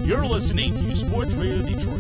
You're listening to Sports Radio Detroit.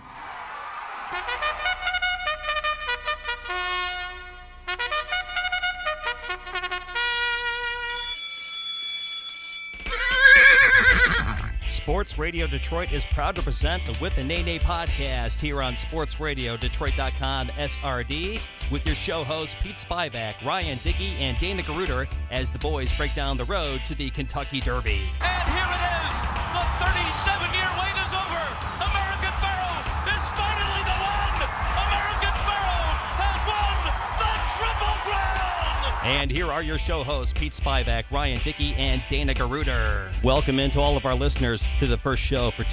Sports Radio Detroit is proud to present the Whip and Nay Nay podcast here on sportsradiodetroit.com SRD with your show hosts Pete Spivak, Ryan Dickey, and Dana Garuder as the boys break down the road to the Kentucky Derby. And here it is! The 37-year wait is over! American Pharoah is finally the one! American Pharoah has won the Triple Crown! And here are your show hosts, Pete Spivak, Ryan Dickey, and Dana Garuder. Welcome into all of our listeners to the first show for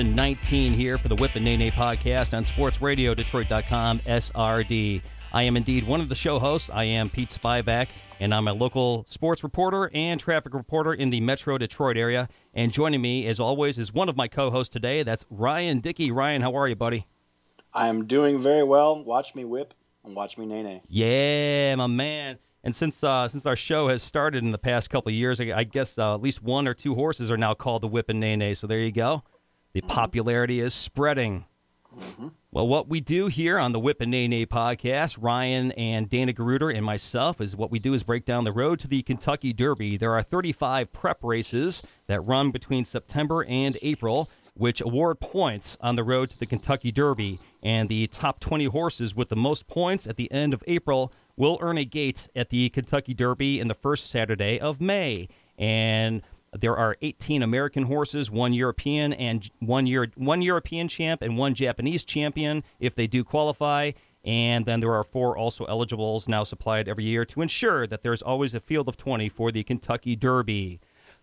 2019 here for the Whip and Nay Nay podcast on sportsradiodetroit.com SRD. I am indeed one of the show hosts. I am Pete Spivak, and I'm a local sports reporter and traffic reporter in the Metro Detroit area. And joining me, as always, is one of my co-hosts today. That's Ryan Dickey. Ryan, how are you, buddy? I'm doing very well. Watch me whip and watch me nay nay. Yeah, my man. And since our show has started in the past couple of years, I guess at least one or two horses are now called the Whip and Nay Nay. So there you go. The popularity is spreading. Mm-hmm. Well, what we do here on the Whip and Nay Nay podcast, Ryan and Dana Garuder and myself, is what we do is break down the road to the Kentucky Derby. There are 35 prep races that run between September and April, which award points on the road to the Kentucky Derby. And the top 20 horses with the most points at the end of April will earn a gate at the Kentucky Derby in the first Saturday of May. And there are 18 American horses, one European and one European champ and one Japanese champion if they do qualify. And then there are 4 also eligibles now supplied every year to ensure that there's always a field of 20 for the Kentucky Derby.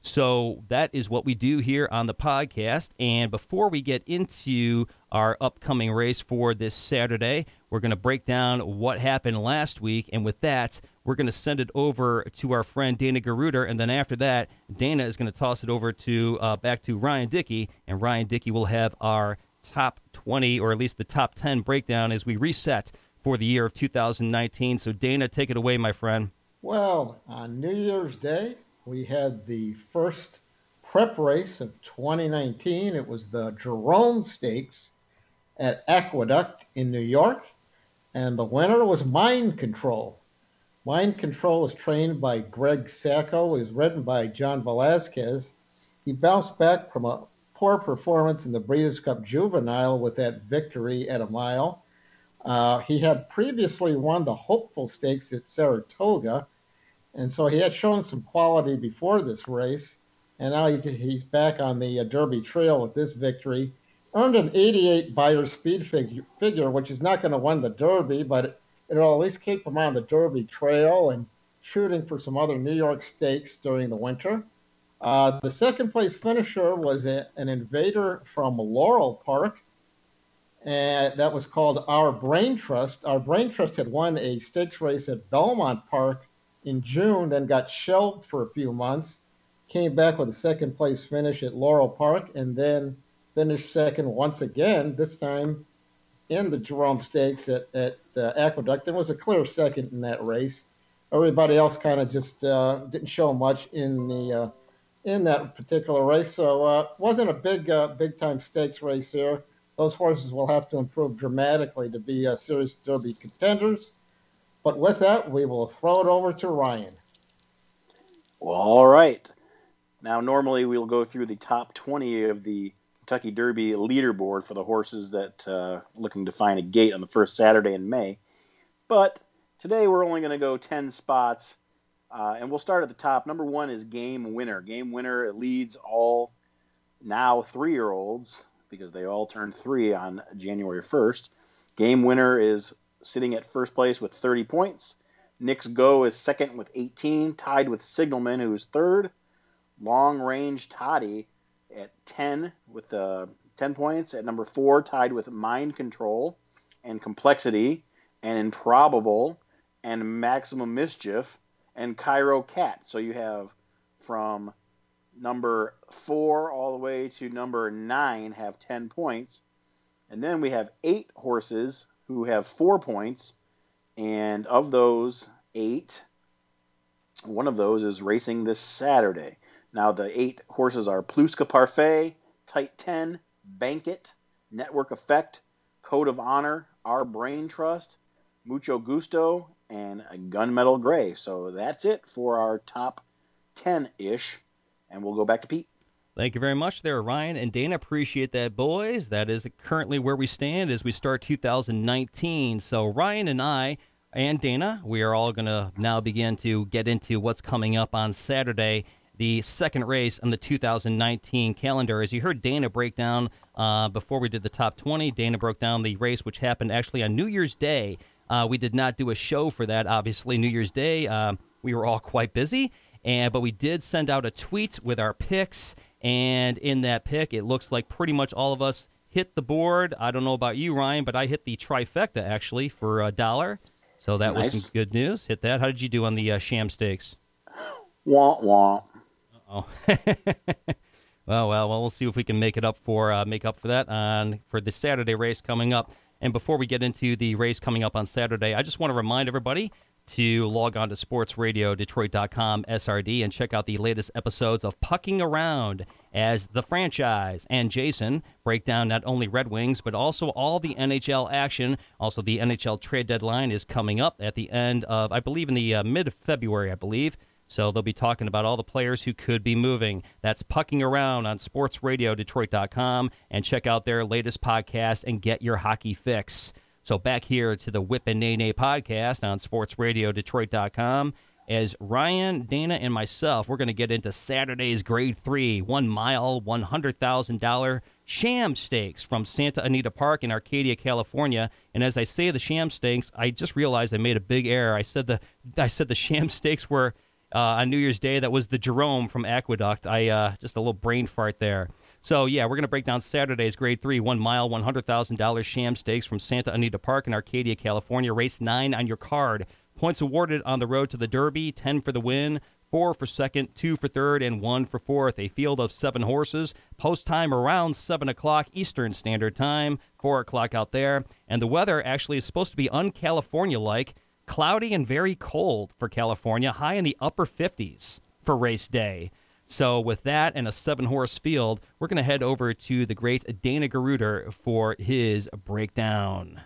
So that is what we do here on the podcast. And before we get into our upcoming race for this Saturday, we're going to break down what happened last week. And with that, we're going to send it over to our friend Dana Garuder. And then after that, Dana is going to toss it over to back to Ryan Dickey. And Ryan Dickey will have our top 20, or at least the top 10 breakdown as we reset for the year of 2019. So Dana, take it away, my friend. Well, on New Year's Day, we had the first prep race of 2019. It was the Jerome Stakes at Aqueduct in New York, and the winner was Mind Control. Mind Control is trained by Greg Sacco, is ridden by John Velazquez. He bounced back from a poor performance in the Breeders' Cup Juvenile with that victory at a mile. He had previously won the Hopeful Stakes at Saratoga, and so he had shown some quality before this race, and now he's back on the Derby trail with this victory. Earned an 88 Beyer speed figure, which is not going to win the Derby, but it'll at least keep him on the Derby trail and shooting for some other New York stakes during the winter. The second place finisher was an invader from Laurel Park, and that was called Our Brain Trust. Our Brain Trust had won a stakes race at Belmont Park in June, then got shelved for a few months, came back with a second place finish at Laurel Park, and then finished second once again, this time in the Jerome Stakes at Aqueduct, and was a clear second in that race. Everybody else kind of just didn't show much in that particular race, so it wasn't a big time stakes race here. Those horses will have to improve dramatically to be serious Derby contenders. But with that, we will throw it over to Ryan. Well, all right. Now, normally we'll go through the top 20 of the Kentucky Derby leaderboard for the horses that are looking to find a gate on the first Saturday in May. But today we're only going to go 10 spots, and we'll start at the top. Number 1 is Game Winner. Game Winner leads all now 3-year-olds because they all turned 3 on January 1st. Game Winner is sitting at first place with 30 points. Knicks Go is second with 18, tied with Signalman, who's third. Long Range Toddy at 10 with 10 points. At number 4, tied with Mind Control and Complexity and Improbable and Maximum Mischief and Cairo Cat. So you have from number 4 all the way to number 9 have 10 points. And then we have 8 horses who have 4 points, and of those 8, one of those is racing this Saturday. Now, the 8 horses are Pluska Parfait, Tight 10, Bank It, Network Effect, Code of Honor, Our Brain Trust, Mucho Gusto, and Gunmetal Gray. So that's it for our top 10-ish. And we'll go back to Pete. Thank you very much there, Ryan and Dana. Appreciate that, boys. That is currently where we stand as we start 2019. So Ryan and I and Dana, we are all going to now begin to get into what's coming up on Saturday, the second race on the 2019 calendar. As you heard Dana break down before we did the top 20, Dana broke down the race which happened actually on New Year's Day. We did not do a show for that, obviously. New Year's Day, we were all quite busy, but we did send out a tweet with our picks. And in that pick, it looks like pretty much all of us hit the board. I don't know about you, Ryan, but I hit the trifecta, actually, for $1. So that was some good news. Hit that. How did you do on the sham stakes? Wah, wah. Uh-oh. well, we'll see if we can make up for that for the Saturday race coming up. And before we get into the race coming up on Saturday, I just want to remind everybody to log on to sportsradiodetroit.com SRD and check out the latest episodes of Pucking Around as the franchise and Jason break down not only Red Wings but also all the NHL action. Also, the NHL trade deadline is coming up at the end of, I believe, in the mid-February, I believe. So they'll be talking about all the players who could be moving. That's Pucking Around on sportsradiodetroit.com, and check out their latest podcast and get your hockey fix. So back here to the Whip and Nay Nay podcast on sportsradiodetroit.com. As Ryan, Dana, and myself, we're going to get into Saturday's Grade 3 1 mile, $100,000 sham stakes from Santa Anita Park in Arcadia, California. And as I say the sham stakes, I just realized I made a big error. I said the sham stakes were on New Year's Day. That was the Jerome from Aqueduct. Just a little brain fart there. So, yeah, we're going to break down Saturday's Grade 3 1 mile, $100,000 sham stakes from Santa Anita Park in Arcadia, California. Race 9 on your card. Points awarded on the road to the Derby, 10 for the win, 4 for second, 2 for third, and 1 for fourth. A field of 7 horses. Post time around 7 o'clock Eastern Standard Time, 4 o'clock out there. And the weather actually is supposed to be un-California-like. Cloudy and very cold for California, high in the upper 50s for race day. So with that and a 7-horse field, we're going to head over to the great Dana Garuder for his breakdown.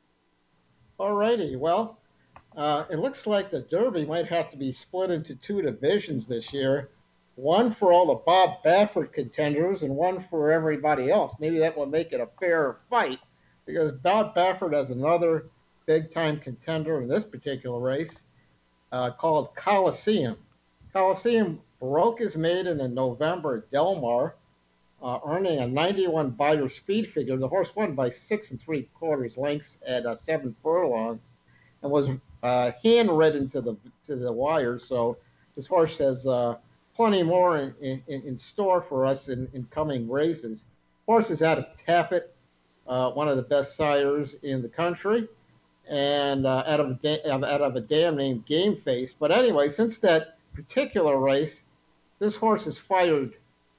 All righty. Well, it looks like the Derby might have to be split into 2 divisions this year. One for all the Bob Baffert contenders and one for everybody else. Maybe that will make it a fair fight, because Bob Baffert has another big-time contender in this particular race called Coliseum. Coliseum broke his maiden in November at Del Mar, earning a 91 Beyer speed figure. The horse won by 6 3/4 lengths at 7 furlongs and was hand-ridden to the wire. So this horse has plenty more in store for us in coming races. Horse is out of Tappet, one of the best sires in the country, and out of a dam named Game Face. But anyway, since that particular race, this horse has fired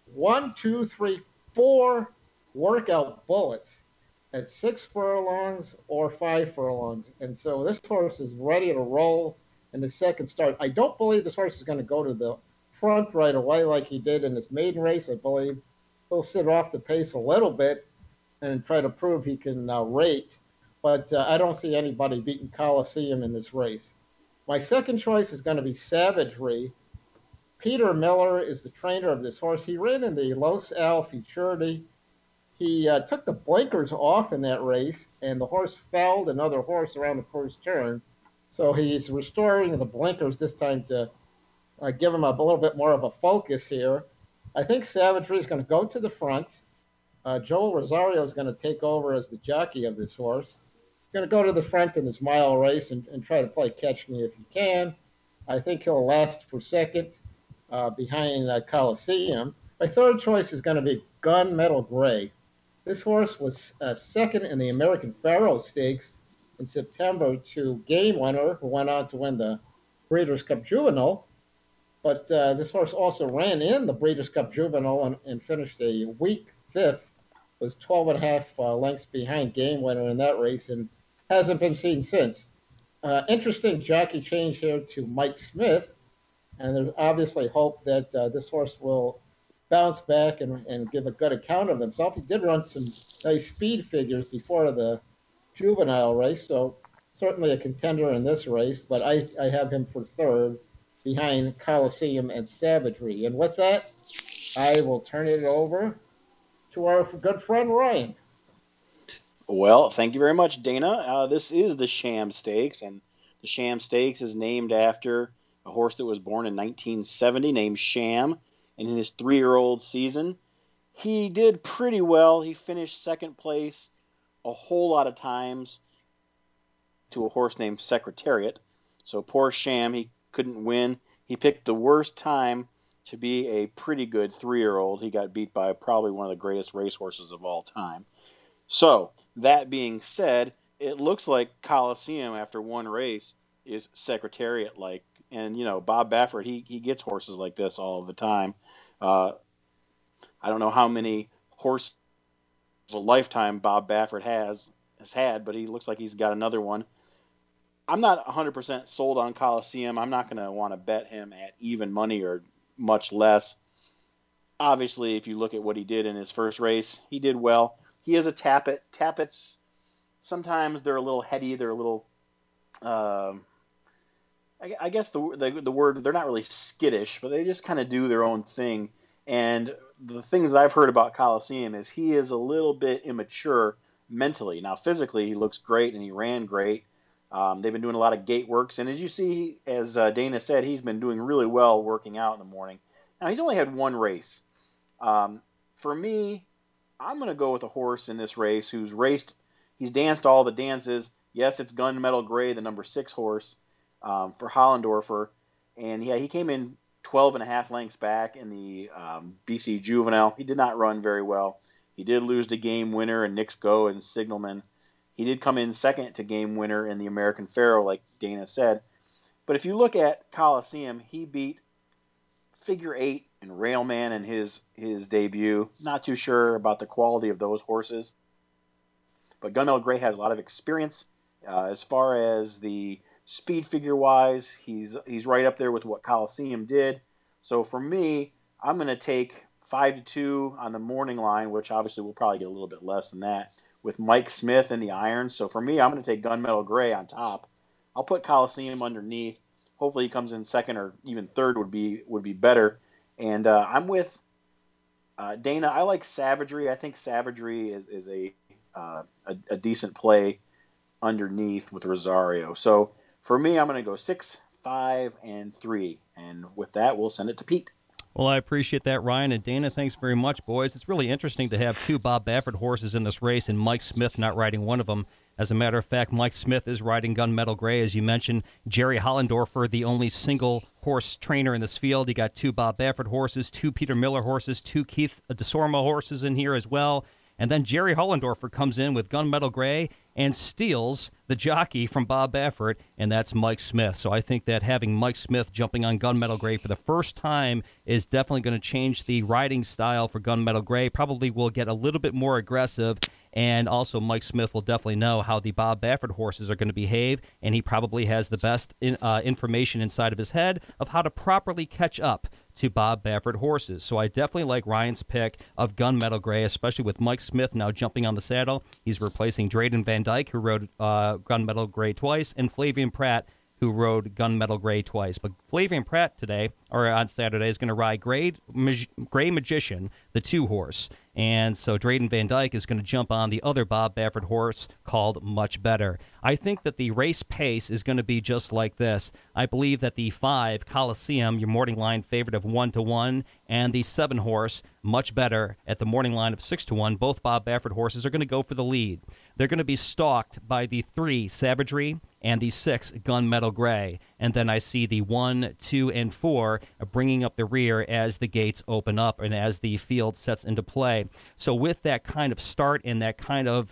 4 workout bullets at 6 furlongs or 5 furlongs. And so this horse is ready to roll in the second start. I don't believe this horse is going to go to the front right away like he did in his maiden race. I believe he'll sit off the pace a little bit and try to prove he can rate. But I don't see anybody beating Coliseum in this race. My second choice is going to be Savagery. Peter Miller is the trainer of this horse. He ran in the Los Al Futurity. He took the blinkers off in that race, and the horse fouled another horse around the first turn. So he's restoring the blinkers this time to give him a little bit more of a focus here. I think Savagery is going to go to the front. Joel Rosario is going to take over as the jockey of this horse. He's going to go to the front in this mile race and try to play catch me if he can. I think he'll last for second behind Coliseum. My third choice is going to be Gunmetal Gray. This horse was second in the American Pharoah Stakes in September to Game Winner, who went on to win the Breeders' Cup Juvenile. But this horse also ran in the Breeders' Cup Juvenile and finished a weak fifth, was 12.5 lengths behind Game Winner in that race, and hasn't been seen since. Interesting jockey change here to Mike Smith, and there's obviously hope that this horse will bounce back and give a good account of himself. He did run some nice speed figures before the juvenile race, so certainly a contender in this race, but I have him for third behind Coliseum and Savagery. And with that, I will turn it over to our good friend Ryan. Well, thank you very much, Dana. This is the Sham Stakes, and the Sham Stakes is named after a horse that was born in 1970 named Sham. And in his 3-year-old season, he did pretty well. He finished second place a whole lot of times to a horse named Secretariat. So poor Sham, he couldn't win. He picked the worst time to be a pretty good 3-year-old. He got beat by probably one of the greatest racehorses of all time. So, that being said, it looks like Coliseum after one race is Secretariat-like. And, Bob Baffert, he gets horses like this all the time. I don't know how many horses of a lifetime Bob Baffert has had, but he looks like he's got another one. I'm not 100% sold on Coliseum. I'm not going to want to bet him at even money or much less. Obviously, if you look at what he did in his first race, he did well. He is a Tappet. Tappets, sometimes they're a little heady. They're a little, I guess the word, they're not really skittish, but they just kind of do their own thing. And the things that I've heard about Coliseum is he is a little bit immature mentally. Now, physically, he looks great and he ran great. They've been doing a lot of gate works. And as you see, as Dana said, he's been doing really well working out in the morning. Now, he's only had one race. For me, I'm going to go with a horse in this race who's raced. He's danced all the dances. Yes, it's Gunmetal Gray, the number 6 horse for Hollendorfer. And yeah, he came in 12 and a half lengths back in the BC Juvenile. He did not run very well. He did lose to Game Winner and Knicks Go and Signalman. He did come in second to Game Winner in the American Pharoah, like Dana said. But if you look at Coliseum, he beat Figure 8 and Railman in his debut. Not too sure about the quality of those horses. But Gunmetal Gray has a lot of experience. As far as the speed figure-wise, he's right up there with what Coliseum did. So for me, I'm going to take 5-2 on the morning line, which obviously will probably get a little bit less than that, with Mike Smith in the irons. So for me, I'm going to take Gunmetal Gray on top. I'll put Coliseum underneath. Hopefully he comes in second or even third would be better. And I'm with Dana. I like Savagery. I think Savagery is a decent play underneath with Rosario. So for me, I'm going to go 6, 5, and 3. And with that, we'll send it to Pete. Well, I appreciate that, Ryan. And Dana, thanks very much, boys. It's really interesting to have 2 Bob Baffert horses in this race and Mike Smith not riding one of them. As a matter of fact, Mike Smith is riding Gunmetal Gray, as you mentioned. Jerry Hollendorfer, the only single horse trainer in this field. He got 2 Bob Baffert horses, 2 Peter Miller horses, 2 Keith DeSorma horses in here as well. And then Jerry Hollendorfer comes in with Gunmetal Gray and steals the jockey from Bob Baffert, and that's Mike Smith. So I think that having Mike Smith jumping on Gunmetal Gray for the first time is definitely going to change the riding style for Gunmetal Gray. Probably will get a little bit more aggressive, and also Mike Smith will definitely know how the Bob Baffert horses are going to behave, and he probably has the best information inside of his head of how to properly catch up to Bob Baffert horses. So I definitely like Ryan's pick of Gunmetal Gray, especially with Mike Smith now jumping on the saddle. He's replacing Drayden Van Dyke, who rode Gunmetal Gray twice, and Flavian Pratt, who rode Gunmetal Gray twice. But Flavian Pratt today, or on Saturday, is going to ride Gray Magician, the 2 horse. And so Drayden Van Dyke is going to jump on the other Bob Baffert horse called Much Better. I think that the race pace is going to be just like this. I believe that the 5, Coliseum, your morning line favorite of 1-1, and the 7 horse, Much Better, at the morning line of 6-1, both Bob Baffert horses are going to go for the lead. They're going to be stalked by the 3, Savagery, and the 6, Gunmetal Gray. And then I see the 1, 2, and 4 bringing up the rear as the gates open up and as the field sets into play. So with that kind of start and that kind of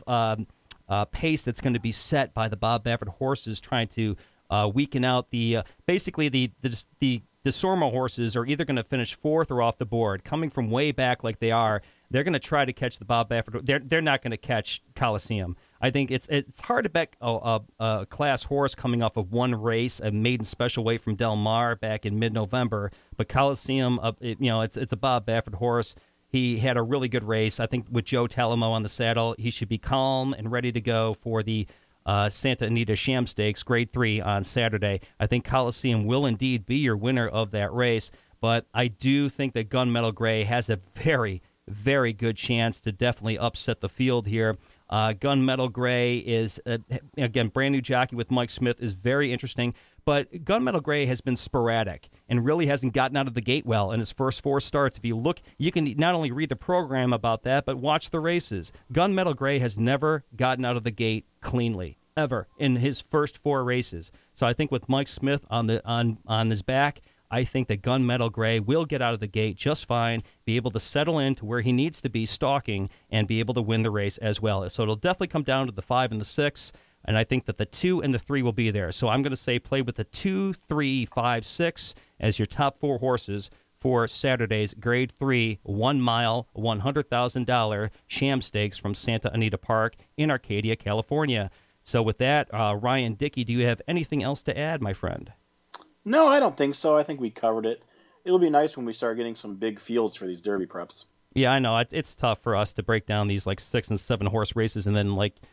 pace that's going to be set by the Bob Baffert horses, trying to weaken out the basically the DeSorma horses are either going to finish 4th or off the board. Coming from way back like they are, they're going to try to catch the Bob Baffert. They're not going to catch Coliseum. I think it's hard to bet a class horse coming off of one race, a maiden special weight from Del Mar back in mid-November. But Coliseum, it's a Bob Baffert horse. He had a really good race. I think with Joe Talamo on the saddle, he should be calm and ready to go for the Santa Anita Sham Stakes, Grade 3 on Saturday. I think Coliseum will indeed be your winner of that race. But I do think that Gunmetal Gray has a very, very good chance to definitely upset the field here. Gunmetal Gray is, again, brand new jockey with Mike Smith, is very interesting. But Gunmetal Gray has been sporadic and really hasn't gotten out of the gate well in his first 4 starts. If you look, you can not only read the program about that, but watch the races. Gunmetal Gray has never gotten out of the gate cleanly, ever, in his first 4 races. So I think with Mike Smith on his back, I think that Gunmetal Gray will get out of the gate just fine, be able to settle into where he needs to be stalking, and be able to win the race as well. So it'll definitely come down to the 5 and the 6, and I think that the 2 and the 3 will be there. So I'm going to say play with the 2, 3, 5, 6 as your top 4 horses for Saturday's Grade 3 1 mile, $100,000 Sham Stakes from Santa Anita Park in Arcadia, California. So with that, Ryan Dickey, do you have anything else to add, my friend? No, I don't think so. I think we covered it. It'll be nice when we start getting some big fields for these Derby preps. Yeah, I know. It's tough for us to break down these like 6 and 7 horse races and then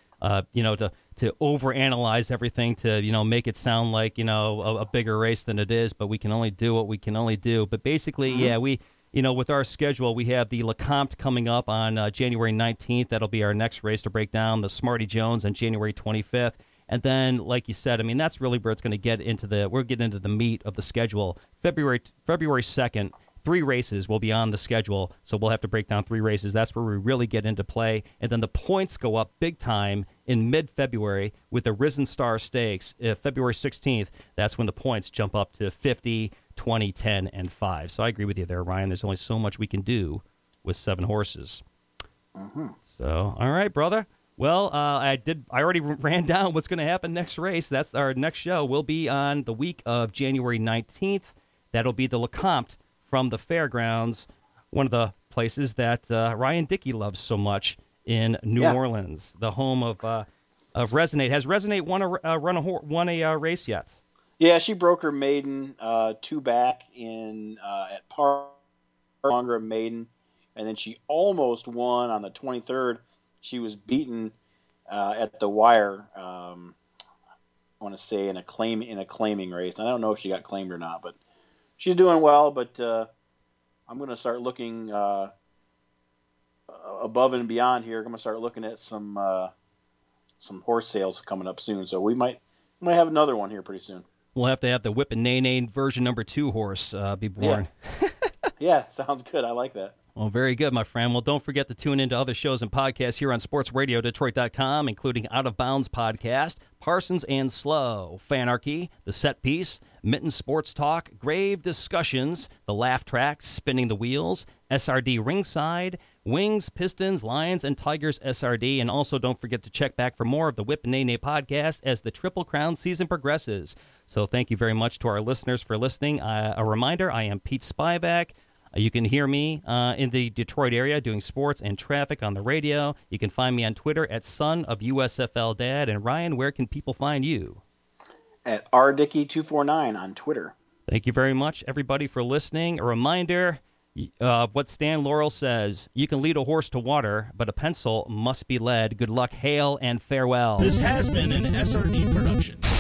to overanalyze everything to, make it sound like, a bigger race than it is, but we can only do what we can only do. But basically, yeah, we, with our schedule, we have the Lecomte coming up on January 19th. That'll be our next race to break down. The Smarty Jones on January 25th. And then, like you said, that's really where it's going to get into we're getting into the meat of the schedule. February 2nd, 3 races will be on the schedule, so we'll have to break down 3 races. That's where we really get into play. And then the points go up big time in mid-February with the Risen Star Stakes. February 16th, that's when the points jump up to 50, 20, 10, and 5. So I agree with you there, Ryan. There's only so much we can do with 7 horses. Mm-hmm. So, all right, brother. Well, I already ran down what's going to happen next race. That's our next show. Will be on the week of January 19th. That'll be the Lecomte from the Fairgrounds, one of the places that Ryan Dickey loves so much in New Orleans, the home of Resonate. Has Resonate won a race yet? Yeah, she broke her maiden 2 back at Par longer maiden, and then she almost won on the 23rd. She was beaten at the wire. I want to say in a claiming race. I don't know if she got claimed or not, but she's doing well. But I'm going to start looking above and beyond here. I'm going to start looking at some horse sales coming up soon. So we might have another one here pretty soon. We'll have to have the Whip and Nay Nay version number 2 horse be born. Yeah. Yeah, sounds good. I like that. Well, very good, my friend. Well, don't forget to tune into other shows and podcasts here on SportsRadioDetroit.com, including Out of Bounds Podcast, Parsons and Slow, Fanarchy, The Set Piece, Mitten Sports Talk, Grave Discussions, The Laugh Track, Spinning the Wheels, SRD Ringside, Wings, Pistons, Lions, and Tigers SRD. And also don't forget to check back for more of the Whip and Nay Nay podcast as the Triple Crown season progresses. So thank you very much to our listeners for listening. A reminder, I am Pete Spivak. You can hear me in the Detroit area doing sports and traffic on the radio. You can find me on Twitter at Son of USFL Dad. And Ryan, where can people find you? At rdickey249 on Twitter. Thank you very much, everybody, for listening. A reminder, what Stan Laurel says, you can lead a horse to water, but a pencil must be led. Good luck, hail, and farewell. This has been an SRD production.